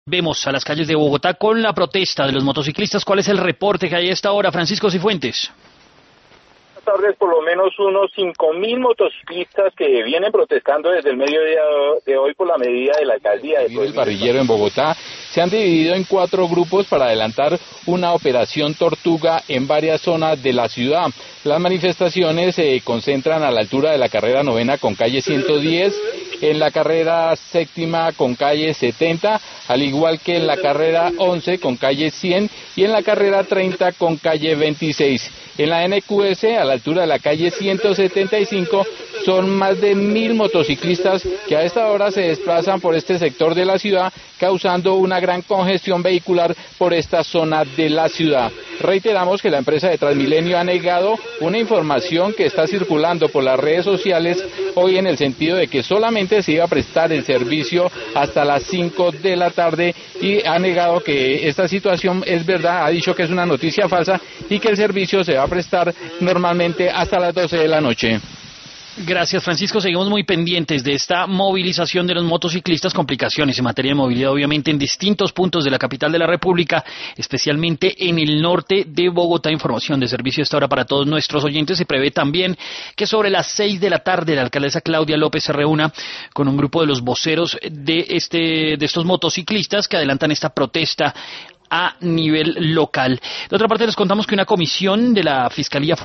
Vemos a las calles de Bogotá con la protesta de los motociclistas. ¿Cuál es el reporte que hay a esta hora, Francisco Cifuentes? Buenas tardes, por lo menos unos 5.000 motociclistas que vienen protestando desde el mediodía de hoy por la medida de la alcaldía de El Barrillero en Bogotá se han dividido en 4 grupos para adelantar una operación Tortuga en varias zonas de la ciudad. Las manifestaciones se concentran a la altura de la carrera 9ª con calle 110, en la carrera 7ª con calle 70, al igual que en la carrera 11 con calle 100 y en la carrera 30 con calle 26. En la NQS, a la altura de la calle 175, son más de 1.000 motociclistas que a esta hora se desplazan por este sector de la ciudad, causando una gran congestión vehicular por esta zona de la ciudad. Reiteramos que la empresa de Transmilenio ha negado una información que está circulando por las redes sociales hoy en el sentido de que solamente se iba a prestar el servicio hasta las 5 de la tarde y ha negado que esta situación es verdad, ha dicho que es una noticia falsa y que el servicio se va a prestar normalmente hasta las 12 de la noche. Gracias, Francisco. Seguimos muy pendientes de esta movilización de los motociclistas, complicaciones en materia de movilidad, obviamente, en distintos puntos de la capital de la República, especialmente en el norte de Bogotá. Información de servicio a esta hora para todos nuestros oyentes. Se prevé también que sobre las 6 de la tarde la alcaldesa Claudia López se reúna con un grupo de los voceros de estos motociclistas que adelantan esta protesta a nivel local. De otra parte, les contamos que una comisión de la Fiscalía